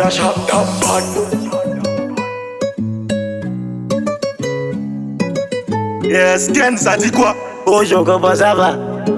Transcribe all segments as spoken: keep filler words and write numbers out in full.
a shop top bad. Yes, Kenza Tikwa. Oh, Jogo Bazava.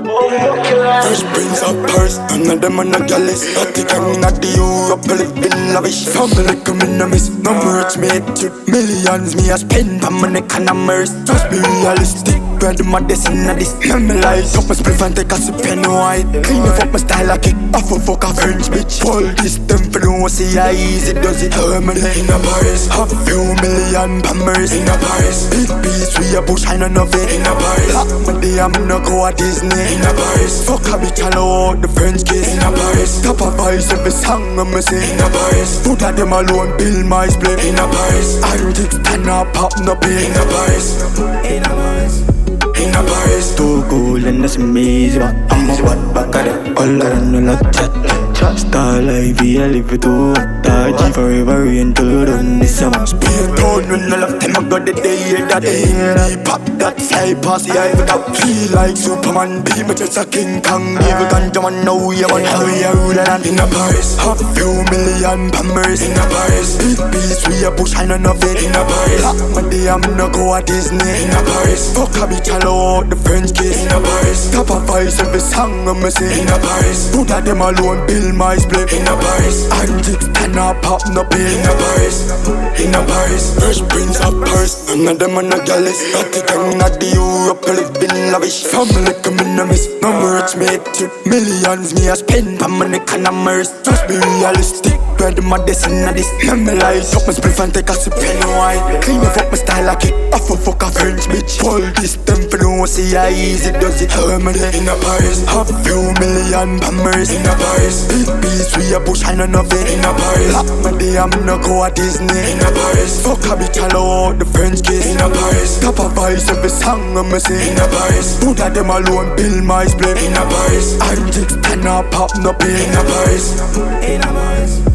Fresh Prince of Paris, none of them are not jealous. Nothing coming at the Europe, living lavish. Family coming to miss, no merch made to millions. Me a spend on my neck and a merce. Just be realistic, grab my destiny in this. Memorize up my spliff and take a sip and white. Clean up my style like it, off a fuck a French bitch. Pull this them for don't see how easy does it. Hermany in a Paris, half few million pammers in a Paris. Big piece, we a bush, I know of it in a Paris. Lock my day, I'm not go at Disney in a Paris. Fuck a bitch, I know the French kiss in a Paris. Top of voice, every song I'm say in a Paris. Put at them alone, build my split in a Paris. I don't think stand up, pop no pay in a Paris. In a Paris. In a Paris. Too cool and that's amazing. I'm a bad back at it. All I know not chat. Star life, I live it to G forever until done this summer. Speed down when I left them, I got the day that day. Pop that fly past the eye, but I feel like Superman. Be me just a King Kong. Even ganja man now, you want how you ruler than in a Paris. Half few million pammers in a Paris. Big beast, we a bush, I know of it in a Paris. Lock my day, I'm not go at Disney in a Paris. Fuck a bitch, I love the French kiss in a Paris. Top of voice, every song I'm say in a Paris. Put at them alone, build my split in a Paris. And six ten up, pop no pay in a Paris. In a Paris. Fresh Prince of Paris, none of them are not jealous. Nothing at the Europe, living lavish. Family coming to miss, no merch made to millions. Me a spend on my neck and a merce. Just be realistic, grab my destiny in this. Memorize up my spliff and take a sip and white. Clean up my style like it, off a fuck a French bitch. Pull this them for don't see how easy does it. Hermany in a Paris, half few million pammers in a Paris. Big beast, we a bush, I know of it in a Paris. Lock my day, I'm not go at Disney in a Paris. Fuck a bitch, I love the French kiss in a Paris. Top of voice, every song I'm say in a Paris. Put at them alone, build my split in a Paris. And six ten up, pop no pay in a Paris. In a Paris.